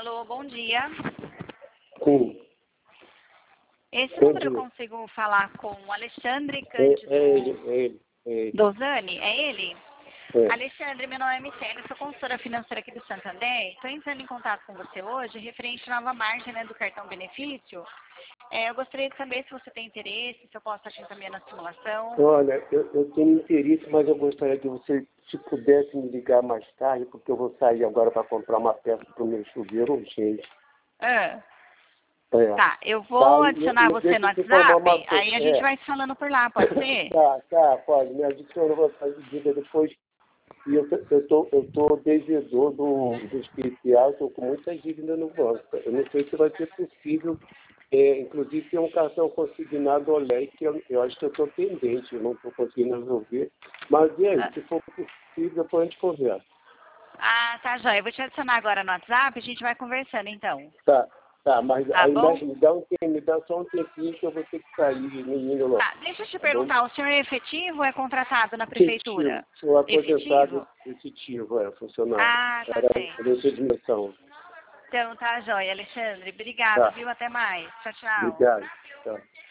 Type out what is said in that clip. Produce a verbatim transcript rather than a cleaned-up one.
Alô, bom dia. Sim. Esse Bom número eu dia. consigo falar com o Alexandre É, Cândido é ele, é ele, é ele. Dozani? É ele? É. Alexandre, meu nome é Michele, eu sou consultora financeira aqui do Santander. Estou entrando em contato com você hoje, referente à nova margem, né, do cartão benefício. É, eu gostaria de saber se você tem interesse, se eu posso te encaminhar na simulação. Olha, eu, eu tenho interesse, mas eu gostaria que você, se pudesse me ligar mais tarde, porque eu vou sair agora para comprar uma peça para o meu chuveiro urgente. Ah, É. tá, eu Tá, vou e- adicionar e você deixa no eu te informar WhatsApp, uma coisa. aí a gente É. vai se falando por lá, pode ser? Tá, tá, pode. Me adiciona, eu vou fazer dica depois. E eu, eu tô, eu tô devedor do, do especial, estou com muita dívida no banco. Eu não sei se vai ser possível. É, inclusive tem um cartão consignado Olé que eu, eu acho que eu estou pendente, eu não estou conseguindo resolver. Mas e aí, Ah, se for possível, depois a gente conversa. ah, tá, joia. Eu vou te adicionar agora no WhatsApp, a gente vai conversando então. Tá, tá, mas Tá aí bom? me me dá, um, tempo- me dá só um tempinho que eu vou ter que sair, menino logo, Tá, deixa eu te tá bom? perguntar, o senhor é efetivo ou é contratado na Efetivo, prefeitura? sou aposentado Efetivo? efetivo, é, funcionário. Ah, tá Era certo. gerente de dimensão. Então tá, joia, Alexandre. Obrigado, Tá, viu? Até mais. Tchau, tchau. obrigado. Tchau.